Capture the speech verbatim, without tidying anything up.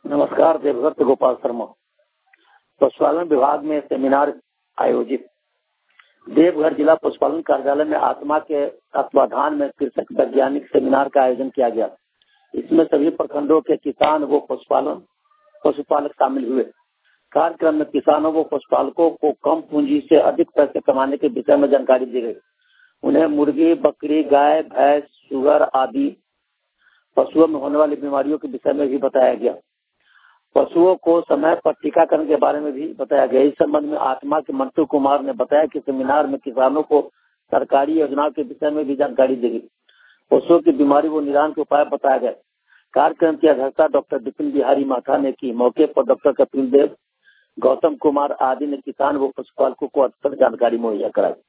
नमस्कार। देवघर से गोपाल शर्मा। पशुपालन विभाग में सेमिनार आयोजित। देवघर जिला पशुपालन कार्यालय में आत्मा के तत्वाधान में कृषक वैज्ञानिक सेमिनार का आयोजन किया गया। इसमें सभी प्रखंडों के किसान व पशुपालन पशुपालक शामिल हुए। कार्यक्रम में किसानों व पशुपालकों को कम पूंजी से अधिक पैसे कमाने के विषय में जानकारी दी गई। उन्हें मुर्गी, बकरी, गाय, भैंस, शुगर आदि पशुओं में होने वाली बीमारियों के विषय में भी बताया गया। पशुओं को समय पर टीकाकरण के बारे में भी बताया गया। इस संबंध में आत्मा के मंटू कुमार ने बताया कि सेमिनार में किसानों को सरकारी योजनाओं के विषय में भी जानकारी दी गई। पशुओं की बीमारी व निदान के उपाय बताया गया। कार्यक्रम की अध्यक्षता डॉक्टर विपिन बिहारी माथा ने की। मौके पर डॉक्टर कपिल देव, गौतम कुमार आदि ने किसान व पशुपालकों को अधिकतर जानकारी मुहैया कराई।